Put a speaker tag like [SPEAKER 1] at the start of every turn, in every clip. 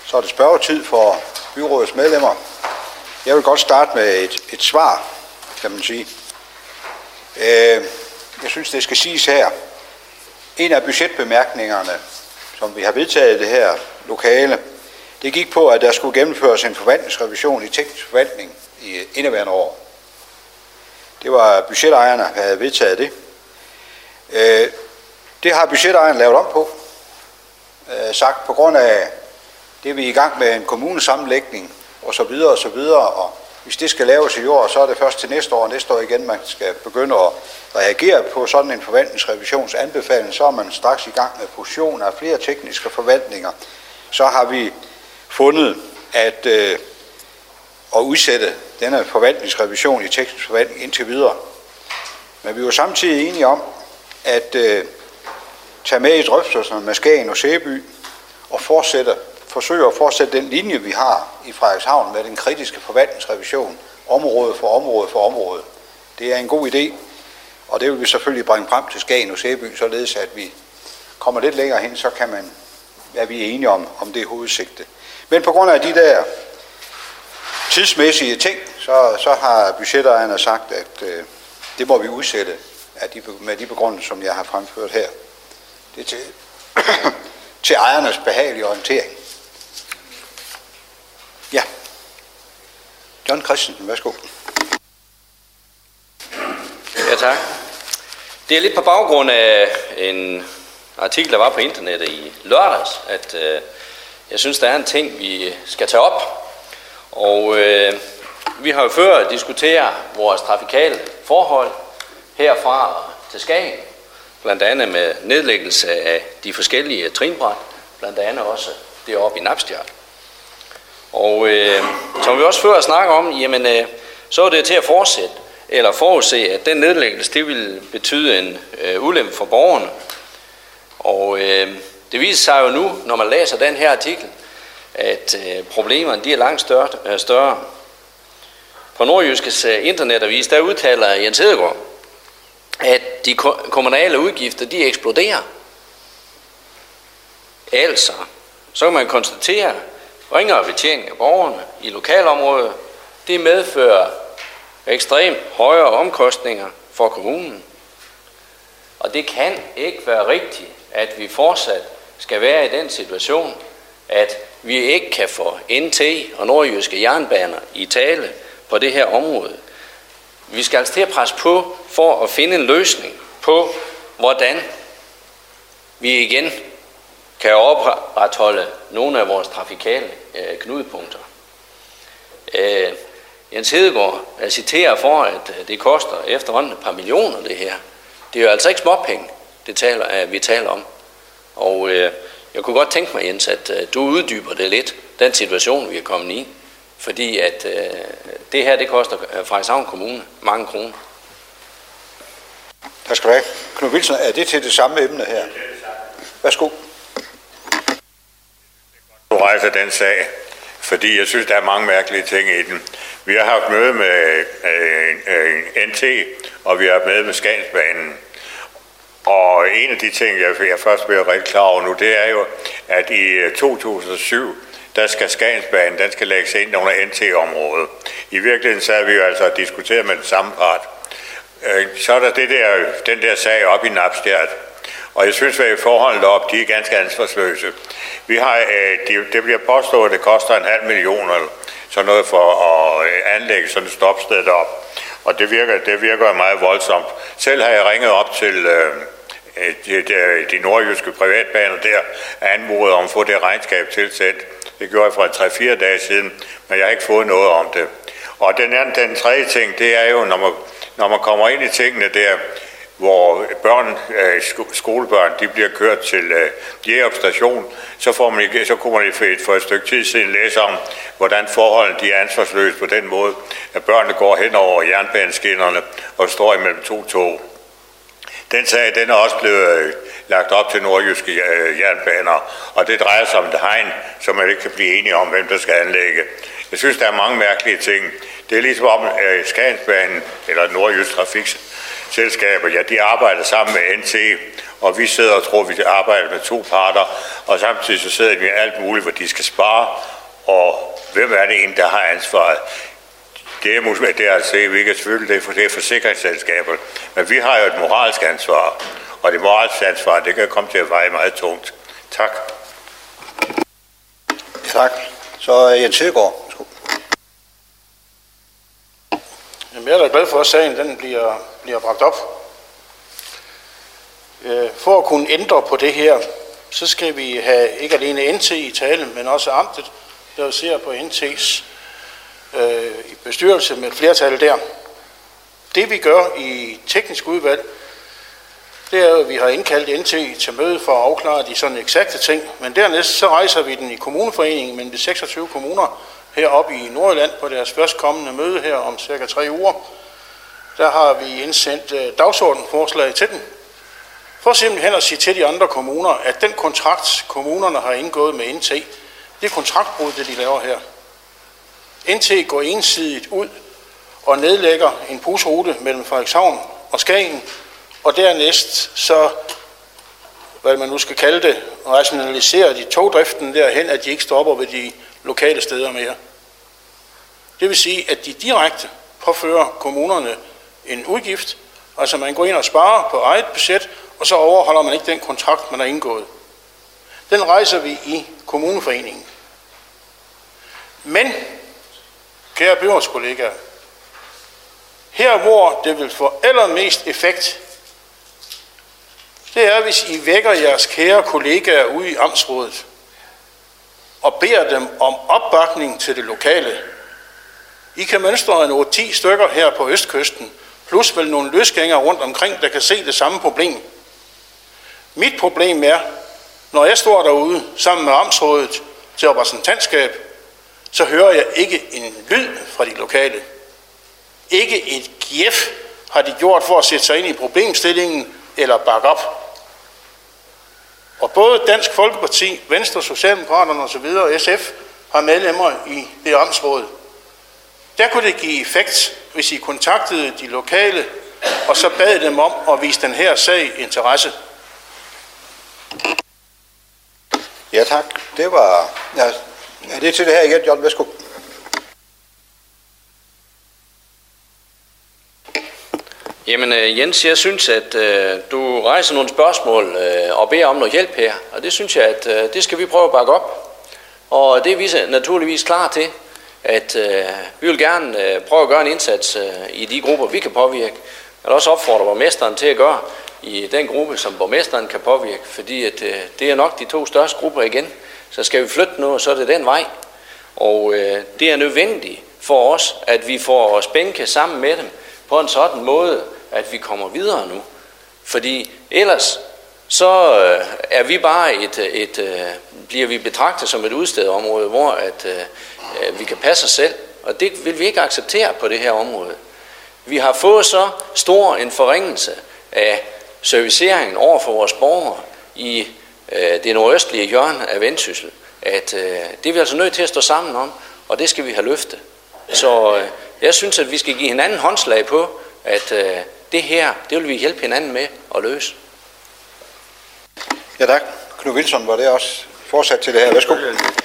[SPEAKER 1] Så er det spørgetid for byrådets medlemmer. Jeg vil godt starte med et svar, kan man sige. Jeg synes, det skal siges her. En af budgetbemærkningerne, som vi har vedtaget i det her lokale, det gik på, at der skulle gennemføres en forvaltningsrevision i teknisk forvaltning i indeværende år. Det var budgetejerne, der havde vedtaget det. Det har budgetejerne lavet om på. Sagt på grund af det, vi er i gang med en kommunesammenlægning og så videre og så videre. Og hvis det skal laves i år, så er det først til næste år igen, man skal begynde at reagere på sådan en forvaltningsrevisionsanbefaling. Så er man straks i gang med fusion af flere tekniske forvaltninger. Så har vi fundet at udsætte denne forvaltningsrevision i teknisk forvaltning indtil videre. Men vi var samtidig enige om at tage med i drøftelserne med Skagen og Sæby og forsøge at fortsætte den linje, vi har i Frederikshavn med den kritiske forvaltningsrevision, område for område for område. Det er en god idé, og det vil vi selvfølgelig bringe frem til Skagen og Sæby, således at vi kommer lidt længere hen, så er vi enige om det hovedsigte. Men på grund af de der tidsmæssige ting, så har budgetejerne sagt, at det må vi udsætte med de begrundelser, som jeg har fremført her. Det er til ejernes behagelige orientering. Ja. John Christensen, værsgo.
[SPEAKER 2] Ja, tak. Det er lidt på baggrund af en artikel, der var på internettet i lørdags, at jeg synes, der er en ting, vi skal tage op. Og vi har jo før diskuteret vores trafikale forhold herfra til Skagen, blandt andet med nedlæggelse af de forskellige trinbræt, blandt andet også deroppe i Napstjert. Og som vi også før snakker om, jamen, så er det til at fortsætte, eller forudse, at den nedlæggelse, det vil betyde en ulempe for borgerne. Og det viser sig jo nu, når man læser den her artikel, at problemerne de er langt større. På Nordjyskes internetavis, der udtaler Jens Hedegaard, at de kommunale udgifter, de eksploderer. Altså, så kan man konstatere, ringere betjening af borgerne i lokalområdet, det medfører ekstremt højere omkostninger for kommunen. Og det kan ikke være rigtigt, at vi fortsat skal være i den situation, at vi ikke kan få NT og nordjyske jernbaner i tale på det her område. Vi skal altså til at presse på for at finde en løsning på, hvordan vi igen kan opretholde nogle af vores trafikale knudepunkter. Jens Hedegaard citerer for, at det koster efterhånden et par millioner det her. Det er jo altså ikke småpenge, vi taler om. Og jeg kunne godt tænke mig, Jens, at du uddyber det lidt, den situation, vi er kommet i. Fordi at det her, det koster Frederikshavn Kommune mange kroner.
[SPEAKER 1] Tak skal du have. Knud Wilson, er det til det samme emne her? Værsgo.
[SPEAKER 3] Du rejser den sag, fordi jeg synes, der er mange mærkelige ting i den. Vi har haft møde med NT, og vi har haft møde med Skagensbanen. Og en af de ting, jeg først bliver rigtig klar over nu, det er jo, at i 2007, der skal Skagensbanen, den skal lægges ind under NT-området. I virkeligheden så har vi jo altså diskuteret med den samme part. Så er der den der sag op i Napstjert. Og jeg synes, at forholdene op, de er ganske ansvarsløse. Vi har, det bliver påstået, at det koster 500.000 eller sådan noget for at anlægge sådan et stopsted op. Og det virker meget voldsomt. Selv har jeg ringet op til de nordjyske privatbaner der, anmodet om at få det regnskab tilsendt. Det gjorde jeg for 3-4 dage siden, men jeg har ikke fået noget om det. Og den tredje ting, det er jo, når man kommer ind i tingene der, hvor skolebørn, de bliver kørt til Jerup station, så kunne man for et stykke tid siden læse om, hvordan forholdene de er ansvarsløse på den måde, at børnene går hen over jernbaneskinnerne og står imellem to tog. Den sag, den er også blevet lagt op til nordjyske jernbaner, og det drejer sig om et hegn, som man ikke kan blive enige om, hvem der skal anlægge. Jeg synes, der er mange mærkelige ting. Det er ligesom om Skagensbanen, eller nordjysk trafikselskaber, ja, de arbejder sammen med NT, og vi sidder og tror, vi arbejder med to parter, og samtidig så sidder de med alt muligt, hvor de skal spare, og hvem er det egentlig, der har ansvaret? Det er måske det at se, vi kan selvfølgelig det, for det er forsikringsselskaber, men vi har jo et moralsk ansvar, og det moralske ansvar, det kan komme til at veje meget tungt. Tak.
[SPEAKER 1] Tak. Så Jens Hedegaard.
[SPEAKER 4] Jamen, jeg er da glad for, at sagen den bliver bragt op. For at kunne ændre på det her, så skal vi have ikke alene NT i tale, men også amtet, der ser på NT's bestyrelse med et flertal der. Det vi gør i teknisk udvalg, det er jo, at vi har indkaldt NT til møde for at afklare de sådan eksakte ting, men dernæst så rejser vi den i kommuneforeningen mellem de 26 kommuner heroppe i Nordjylland på deres førstkommende møde her om cirka 3 uger. Der har vi indsendt dagsordenforslag til den, for simpelthen at sige til de andre kommuner, at den kontrakt, kommunerne har indgået med NT, det er kontraktbrud, det de laver her. NT går ensidigt ud og nedlægger en busrute mellem Frederikshavn og Skagen, og dernæst så, hvad man nu skal kalde det, rationaliserer de togdriften derhen, at de ikke stopper ved de lokale steder mere. Det vil sige, at de direkte påfører kommunerne en udgift, altså man går ind og sparer på eget budget, og så overholder man ikke den kontrakt, man har indgået. Den rejser vi i kommuneforeningen. Men, kære byrådskollegaer, her hvor det vil få allermest effekt, det er, hvis I vækker jeres kære kollegaer ude i amtsrådet og beder dem om opbakning til det lokale. I kan mønstre en 8-10 stykker her på Østkysten, plus vel nogle løsgængere rundt omkring, der kan se det samme problem. Mit problem er, når jeg står derude sammen med amtsrådet til repræsentantskab, så hører jeg ikke en lyd fra de lokale. Ikke et gjef har de gjort for at sætte sig ind i problemstillingen eller bakke op. Og både Dansk Folkeparti, Venstre, Socialdemokraterne osv. og SF har medlemmer i det amtsråd. Der kunne det give effekt, hvis I kontaktede de lokale, og så bad dem om at vise den her sag interesse.
[SPEAKER 1] Ja, tak. Det var... Ja, er det til det her igen, John? Værsgo.
[SPEAKER 2] Jamen Jens, jeg synes, at du rejser nogle spørgsmål og beder om noget hjælp her, og det synes jeg, at det skal vi prøve at bakke op. Og det er vi naturligvis klar til, at vi vil gerne prøve at gøre en indsats i de grupper, vi kan påvirke. Jeg vil også opfordre borgmesteren til at gøre i den gruppe, som borgmesteren kan påvirke, fordi at, det er nok de 2 største grupper igen. Så skal vi flytte noget, så er det den vej. Og det er nødvendigt for os, at vi får os bænke sammen med dem på en sådan måde, at vi kommer videre nu. Fordi ellers så er vi bare bliver vi betragtet som et udstedområde, hvor at, vi kan passe os selv. Og det vil vi ikke acceptere på det her område. Vi har fået så stor en forringelse af serviceringen over for vores borgere i det nordøstlige hjørne af Vendsyssel, at det er vi altså nødt til at stå sammen om, og det skal vi have løftet. Så jeg synes, at vi skal give hinanden håndslag på, at det her, det vil vi hjælpe hinanden med at løse.
[SPEAKER 1] Ja, tak. Knud Wilson, var det også fortsat til det her? Værsgo.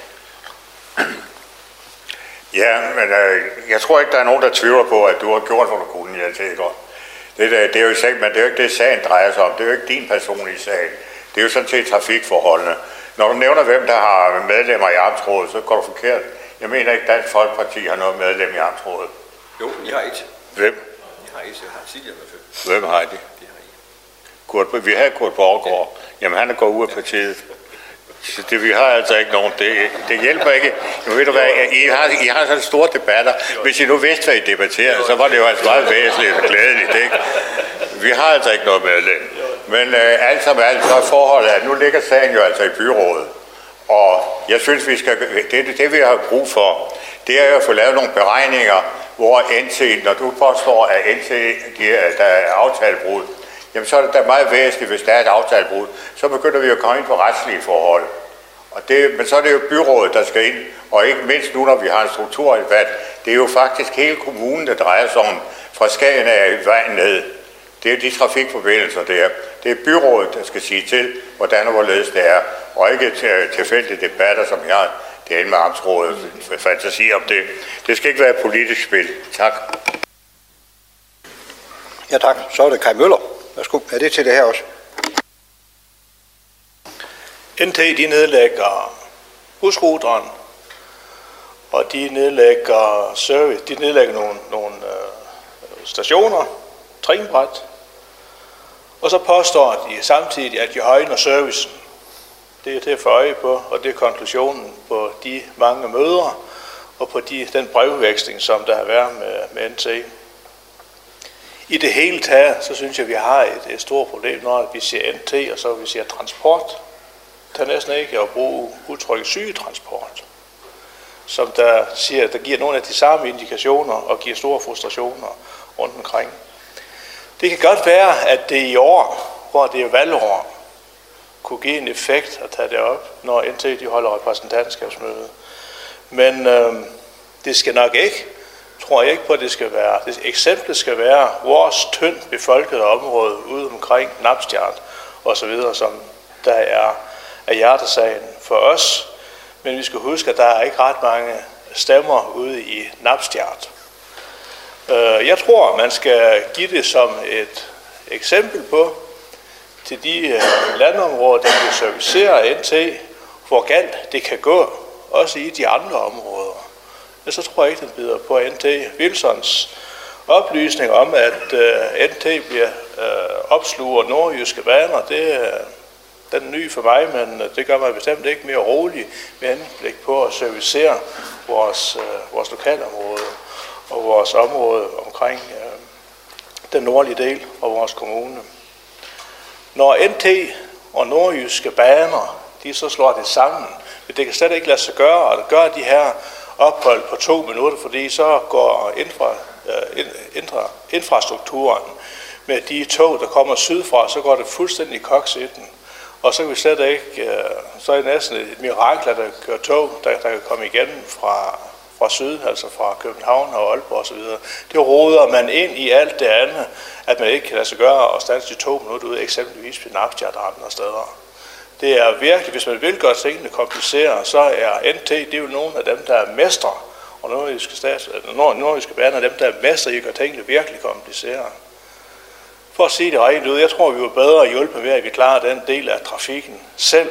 [SPEAKER 3] Ja, men jeg tror ikke, der er nogen, der tvivler på, at du har gjort, hvad du kunne, jeg tænker. Det er jo ikke, men det er jo ikke det, sagen drejer sig om. Det er jo ikke din personlige sag. Det er jo sådan set trafikforholdene. Når du nævner, hvem der har medlemmer i amtsrådet, så går du forkert. Jeg mener ikke, at Dansk Folkeparti har noget medlem i amtsrådet.
[SPEAKER 5] Jo, I har et.
[SPEAKER 3] Hvem?
[SPEAKER 5] I har et, jeg har tidligere været født.
[SPEAKER 3] Hvem har de?
[SPEAKER 5] Det har I.
[SPEAKER 3] Vi havde Kurt Borgård. Jamen, han er gået ud af partiet. Det, vi har altså ikke nogen. Det hjælper ikke. Nu ved du hvad, I har sådan store debatter. Hvis I nu vidste, hvad I debatterede, så var det jo altså meget væsentligt og glædeligt, ikke? Vi har altså ikke noget medlem. Men alt som alt, så er forholdet, at nu ligger sagen jo altså i byrådet. Og jeg synes, det vi har brug for, det er jo at få lavet nogle beregninger, hvor NT, når du påstår, at NT der er aftalebrud, jamen så er det da meget væsentligt, hvis der er et aftalebrud, så begynder vi at komme ind på retslige forhold. Men så er det jo byrådet, der skal ind, og ikke mindst nu, når vi har en strukturudvalg. Det er jo faktisk hele kommunen, der drejer sig om, fra Skagen af vejen ned. Det er de trafikforbindelser, det er. Det er byrådet, der skal sige til, hvordan og hvorledes det er, og ikke tilfældige debatter, som jeg har derinde med amtsrådet fantasi om det. Det skal ikke være et politisk spil. Tak.
[SPEAKER 1] Ja tak. Så er det Kai Møller. Værsgo. Er det til det her også?
[SPEAKER 6] NT, de nedlægger busruteren, og de nedlægger service. De nedlægger nogle stationer, trinbræt, og så påstår de samtidig, at de højner servicen. Det er til at få øje på, og det er konklusionen på de mange møder og på den brevveksling, som der har været med NT. I det hele taget, så synes jeg, at vi har et stort problem, når vi siger NT, og så vi siger transport. Det er næsten ikke at bruge udtrykket sygetransport, som der siger, der giver nogle af de samme indikationer og giver store frustrationer rundt omkring. Det kan godt være, at det i år, hvor det er valgår, kunne give en effekt at tage det op, når NT de holder repræsentantskabsmøde. Men det skal nok ikke, tror jeg ikke på, at det skal være. Det eksempel skal være vores tyndt befolkede område ude omkring Napstjert og så videre, som der er hjertesagen for os. Men vi skal huske, at der er ikke ret mange stemmer ude i Napstjert. Jeg tror, man skal give det som et eksempel på til de landområder, der vil servicere NT, hvor galt det kan gå, også i de andre områder. Så tror jeg ikke, den bider på NT. Wilsons oplysning om, at NT bliver opsluger nordjyske baner, den er ny for mig, men det gør mig bestemt ikke mere rolig med henblik på at servicere vores lokalområde og vores område omkring den nordlige del af vores kommune. Når NT og nordjyske baner, de så slår det sammen, det kan slet ikke lade sig gøre, at gøre de her ophold på 2 minutter, fordi så går infrastrukturen med de tog, der kommer sydfra, så går det fuldstændig koks i den. Og så kan vi slet ikke, så er det næsten et mirakel, at der kører tog, der kan komme igennem fra syd, altså fra København og Aalborg osv. Det råder man ind i alt det andet, at man ikke kan lade sig gøre og stands de 2 minutter ud, eksempelvis ved Napstjert og andre steder. Det er virkelig, hvis man vil gøre tingene komplicere, så er NT, det er jo nogle af dem, der er mestre, og nordjyske baner er dem, der er mestre i at gøre tingene virkelig komplicere. For at sige det rent ud, jeg tror, vi var bedre hjælpe ved, at vi klarer den del af trafikken selv.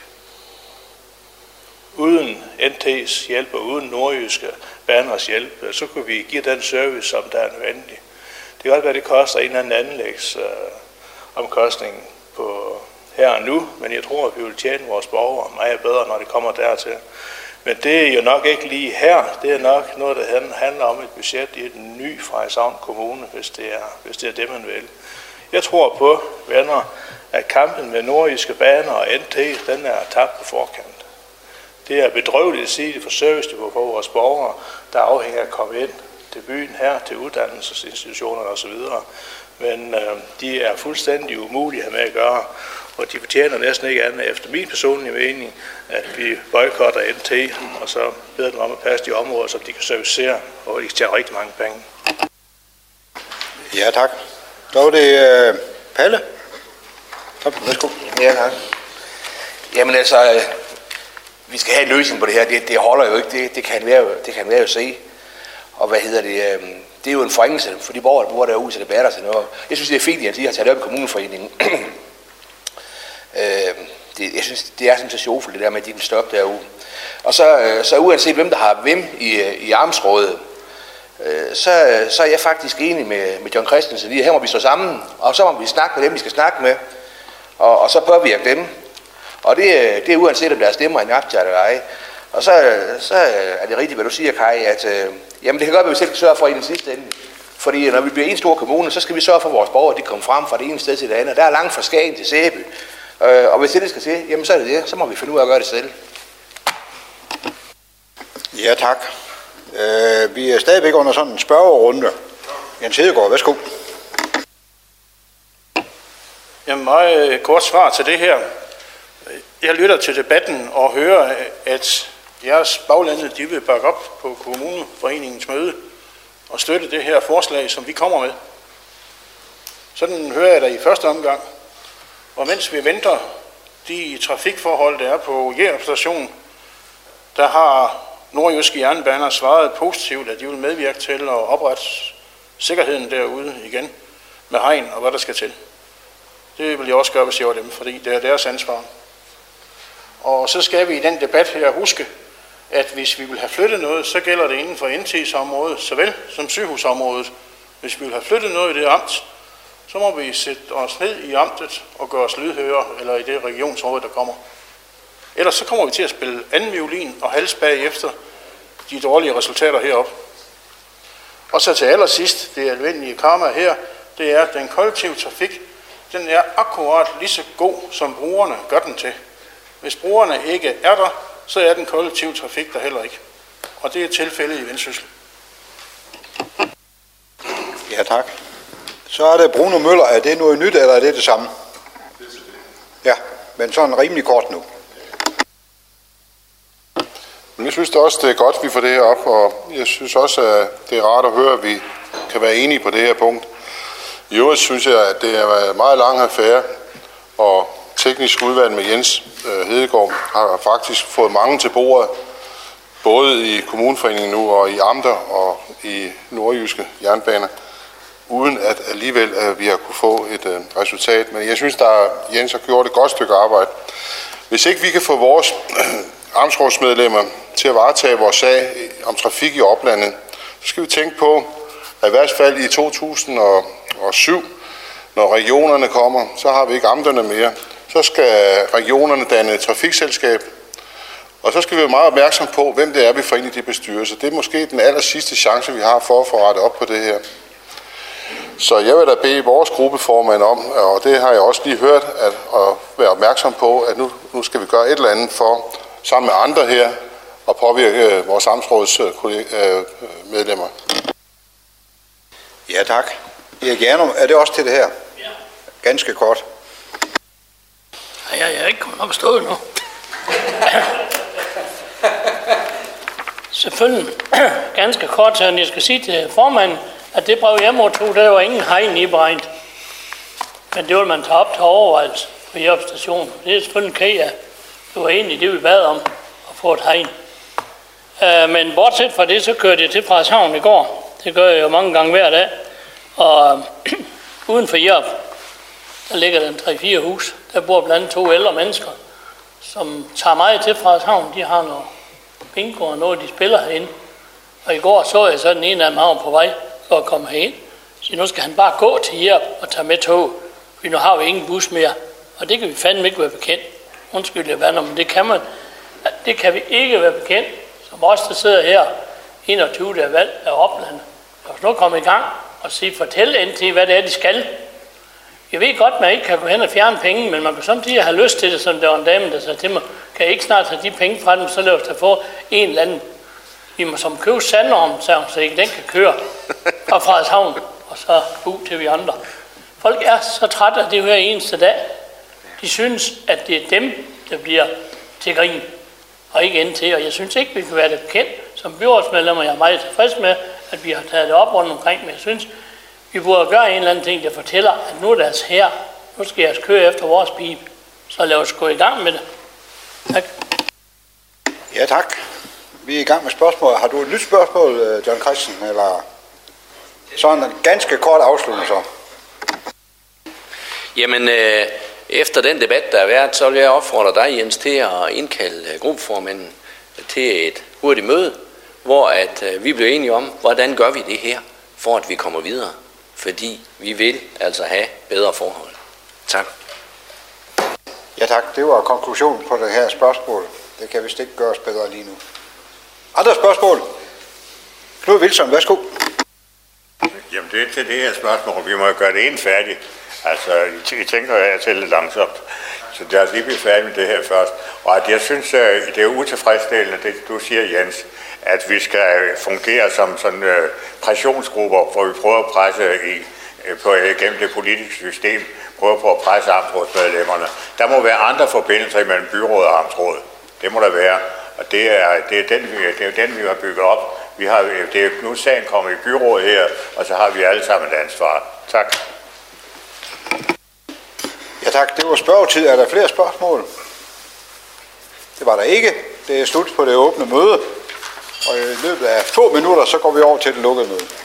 [SPEAKER 6] Uden NT's hjælp og uden nordjyske baners hjælp, så kunne vi give den service, som der er nødvendig. Det kan godt være, at det koster en eller anden anlægsomkostning på her og nu, men jeg tror, at vi vil tjene vores borgere meget bedre, når det kommer dertil. Men det er jo nok ikke lige her. Det er nok noget, der handler om et budget i den nye Frederikshavn Kommune, hvis det er det, man vil. Jeg tror på, venner, at kampen med nordjyske baner og NT, den er tabt på forkant. Det er bedrøveligt at sige det for serviceniveau for vores borgere, der afhænger af at komme ind til byen her, til uddannelsesinstitutionerne osv. Men de er fuldstændig umulige at have med at gøre, og de fortjener næsten ikke andet efter min personlige mening, at vi boykotter NT, og så beder dem om at passe de områder, som de kan servicere, og de kan tjene rigtig mange penge.
[SPEAKER 1] Ja, tak. Så er det Palle. Værsgo.
[SPEAKER 7] Ja, tak. Jamen altså, vi skal have en løsning på det her. Det holder jo ikke. Det kan være jo se. Og det er jo en forringelse for de borgere, der bor derude, så det batter til noget. Jeg synes, det er fint, at de har taget det op i kommuneforeningen. Jeg synes, det er sådan så sjovfuldt, det der med, at de vil stoppe derude. Og så uanset hvem, der har hvem i amtsrådet, så er jeg faktisk enig med John Christensen lige. Her må vi stå sammen, og så må vi snakke med dem, vi skal snakke med, og så påvirke dem. Og det er uanset, om der er stemmer i Napstjert eller ej. Og så er det rigtigt, hvad du siger, Kai, at jamen det kan godt være, at vi selv kan sørge for i den sidste ende. Fordi når vi bliver en stor kommune, så skal vi sørge for, at vores borgere de kommer frem fra det ene sted til det andet. Der er langt fra Skagen til Sæby. Og hvis det skal se, jamen så er det det. Så må vi finde ud af at gøre det selv.
[SPEAKER 1] Ja, tak. Vi er stadigvæk under sådan en spørgerunde. Jens Hedegaard, værsgo.
[SPEAKER 4] Jamen meget kort svar til det her. Jeg lytter til debatten og hører, at jeres baglande, de vil bakke op på kommuneforeningens møde og støtte det her forslag, som vi kommer med. Sådan hører jeg da i første omgang. Og mens vi venter de trafikforhold, der er på Jerup station, der har Nordjyske Jernbaner svaret positivt, at de vil medvirke til at oprette sikkerheden derude igen med hegn og hvad der skal til. Det vil jeg også gøre, hvis jeg var dem, fordi det er deres ansvar. Og så skal vi i den debat her huske, at hvis vi vil have flyttet noget, så gælder det inden for NT's område, såvel som sygehusområdet. Hvis vi vil have flyttet noget i det amt, så må vi sætte os ned i amtet og gøre os lydhøre, eller i det regionsråd, der kommer. Ellers så kommer vi til at spille anden violin og hals bagefter de dårlige resultater heroppe. Og så til allersidst, det almindelige karma her, det er, at den kollektive trafik, den er akkurat lige så god, som brugerne gør den til. Hvis brugerne ikke er der, så er den kollektive trafik der heller ikke. Og det er tilfældet i Vendsyssel.
[SPEAKER 1] Ja, tak. Så er det Bruno Møller. Er det noget nyt, eller er det det samme? Ja, men sådan rimelig kort nu.
[SPEAKER 8] Men jeg synes da også, det er godt, at vi får det her op, og jeg synes også, at det er rart at høre, at vi kan være enige på det her punkt. I øvrigt synes jeg, at det er en meget lang affære, og teknisk udvalg med Jens Hedegaard har faktisk fået mange til bordet, både i kommuneforeningen nu og i amter og i Nordjyske Jernbaner, uden at alligevel at vi har kunne få et resultat. Men jeg synes, at Jens har gjort et godt stykke arbejde. Hvis ikke vi kan få vores amtsrådsmedlemmer til at varetage vores sag om trafik i oplandet, så skal vi tænke på, at i hvert fald i 2007, når regionerne kommer, så har vi ikke amterne mere. Så skal regionerne danne et trafikselskab, og så skal vi være meget opmærksom på, hvem det er, vi får ind i de bestyrelser. Det er måske den aller sidste chance, vi har for at få rettet op på det her. Så jeg vil da bede vores gruppeformand om, og det har jeg også lige hørt, at være opmærksom på, at nu skal vi gøre et eller andet for, sammen med andre her, at påvirke vores amtsråds medlemmer.
[SPEAKER 1] Ja, tak. Erik Janum, er det også til det her?
[SPEAKER 9] Ja.
[SPEAKER 1] Ganske kort.
[SPEAKER 9] Jeg er ikke kommet op at stå nu. Selvfølgelig ganske kort, så jeg skal sige til formanden, at det brev, jeg modtog, der var ingen hegn iberegnet. Men det vil man tage op til overvejelse på Jerup station. Det er selvfølgelig kæg, at det var egentlig det, vi bad om, at få et hegn. Men bortset fra det, så kørte jeg til Frederikshavn i går. Det gør jeg jo mange gange hver dag. Og uden for Jerup, der ligger der 3-4 hus. Der bor blandt andet 2 ældre mennesker, som tager mig til Frederikshavn. De har noget bingo og noget, de spiller herinde. Og i går så jeg så den ene af dem på vej for at komme herind. Så nu skal han bare gå til Jerup og tage med tog. For nu har vi ingen bus mere. Og det kan vi fandme ikke være bekendt. Undskyld, jeg vander, men det kan vi ikke være bekendt. Som os, der sidder her, 21 der er valgt af oplandet. Lad os nu komme i gang og fortælle NT, hvad det er, de skal. Jeg ved godt, man ikke kan gå hen og fjerne penge, men man kan samtidig have lyst til det, som der var en dame, der sagde til mig, kan jeg ikke snart tage de penge fra dem, så lad os da få en eller anden. Vi må som købe Sandorm, så ikke den kan køre fra Frederikshavn, og så ud til vi andre. Folk er så trætte af det hver eneste dag. De synes, at det er dem, der bliver til grin, og ikke NT. Og jeg synes ikke, vi kan være det bekendt. Som byrådsmedlemmer, jeg er meget tilfreds med, at vi har taget det op rundt omkring, men jeg synes, vi burde gøre en eller anden ting, der fortæller, at nu er deres her. Nu skal jeg køre efter vores pibe. Så lad os gå i gang med det. Tak.
[SPEAKER 1] Ja, tak. Vi er i gang med spørgsmål. Har du et nyt spørgsmål, John Christensen, eller sådan en ganske kort afslutning så?
[SPEAKER 2] Jamen, efter den debat, der har været, så vil jeg opfordre dig, Jens, til at indkalde gruppeformanden til et hurtigt møde, hvor at vi bliver enige om, hvordan gør vi det her, for at vi kommer videre. Fordi vi vil altså have bedre forhold. Tak.
[SPEAKER 1] Ja, tak. Det var konklusionen på det her spørgsmål. Det kan vist ikke gøres bedre lige nu. Andre spørgsmål? Knud Wilson, værsgo.
[SPEAKER 3] Jamen, det er til det her spørgsmål. Vi må gøre det ene færdigt. Altså, I tænker jeg til lidt langsomt. Så lad os lige blive færdige med det her først. Og at jeg synes, det er utilfredsstillende, det du siger, Jens, at vi skal fungere som sådan pressionsgrupper, hvor vi prøver at presse gennem det politiske system, prøver på at presse amtsrådsmedlemmerne. Der må være andre forbindelser mellem byråd og amtsråd. Det må der være. Og det er den, vi har bygget op. Det er nu sagen kommet i byrådet her, og så har vi alle sammen et ansvar. Tak.
[SPEAKER 1] tak. Det var spørgetid. Er der flere spørgsmål? Det var der ikke. Det er slut på det åbne møde. Og i løbet af få minutter, så går vi over til det lukkede møde.